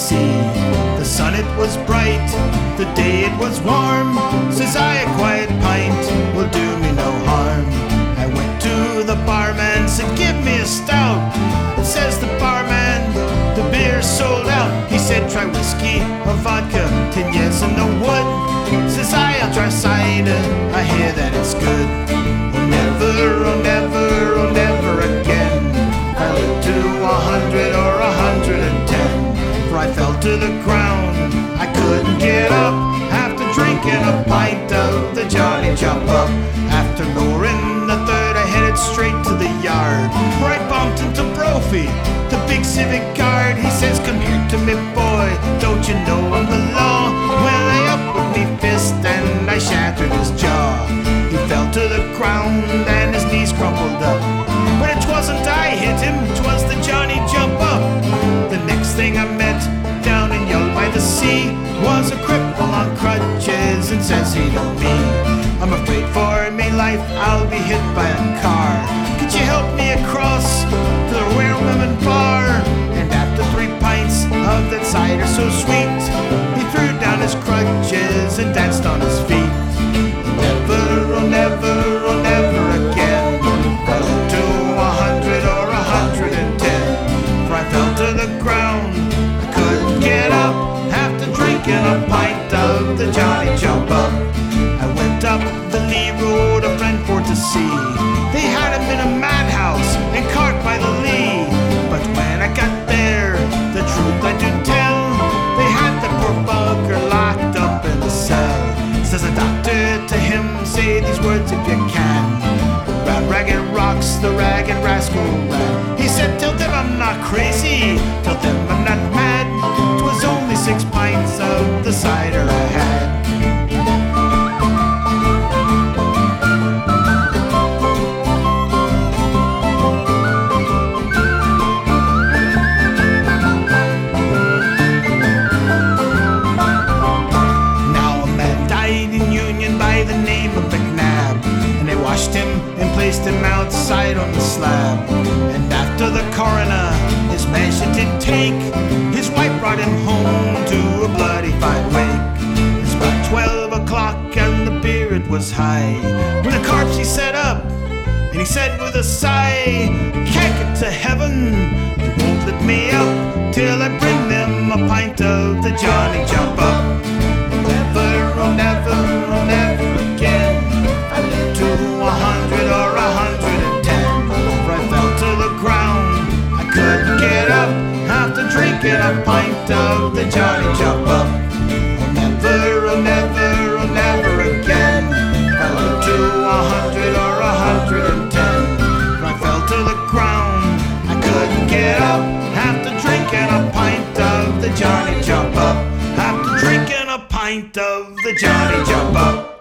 sea. The sun it was bright, the day it was warm. Says I, a quiet pint will do me no harm. I went to the barman, said give me a stout. And says the barman, the beer's sold out. He said try whiskey or vodka, 10 years in the wood. Says I'll try cider, I hear that it's good. Oh never, oh never, oh never again. I live to 100 or 110. For I fell to the ground, I couldn't get up. After drinking a pint of the Johnny Jump Up. After lowering the third, I headed straight to the yard, where I bumped into Brophy, the big civic guard. He says, come here to me, boy, don't you know I'm the law? Well, I up with me fist and I shattered his jaw. He fell to the ground and his knees crumpled up. But it wasn't I hit him, 'twas the Johnny Jump Up. The next thing I met down in Yull by the sea was a cripple on crutches, and says he to me, I'm afraid for me life, I'll be hit by a car. Could you help me across to the Rare Women Bar? And after 3 pints of that cider so sweet, he threw down his crutches and danced on his feet. Never, oh never, oh never again. I lived to 100 or 110. For I fell to the ground, I couldn't get up. After drinking a pint of the Johnny Jump Up, I went up the Lee Road of Brentford to see. They had him in a madhouse and cart by the Lee. But when I got there, the truth I do tell, they had the poor bugger locked up in the cell. Says the doctor to him, say these words if you can. Round ragged rocks, the ragged rascal ran. He said, tell them I'm not crazy, tell them I'm not mad. 'Twas only 6 pints of the cider I had. The name of McNabb, and they washed him and placed him outside on the slab. And after the coroner his mansion did take, his wife brought him home to a bloody fine wake. It's about 12 o'clock and the beer it was high, when the corpse he set up, and he said with a sigh, can't get to heaven, they won't let me up till I bring them a pint of the Johnny Jump Up. Never, oh never, oh never again. I lived to 100 or 110. For I fell to the ground, I couldn't get up. After drinking a pint of the Johnny Jump Up. Oh never, oh never, oh never again. I lived to 100 or 110. For I fell to the ground, I couldn't get up. After drinking a pint of the Johnny Jump Up. After drinking a pint of the Johnny Jump Up.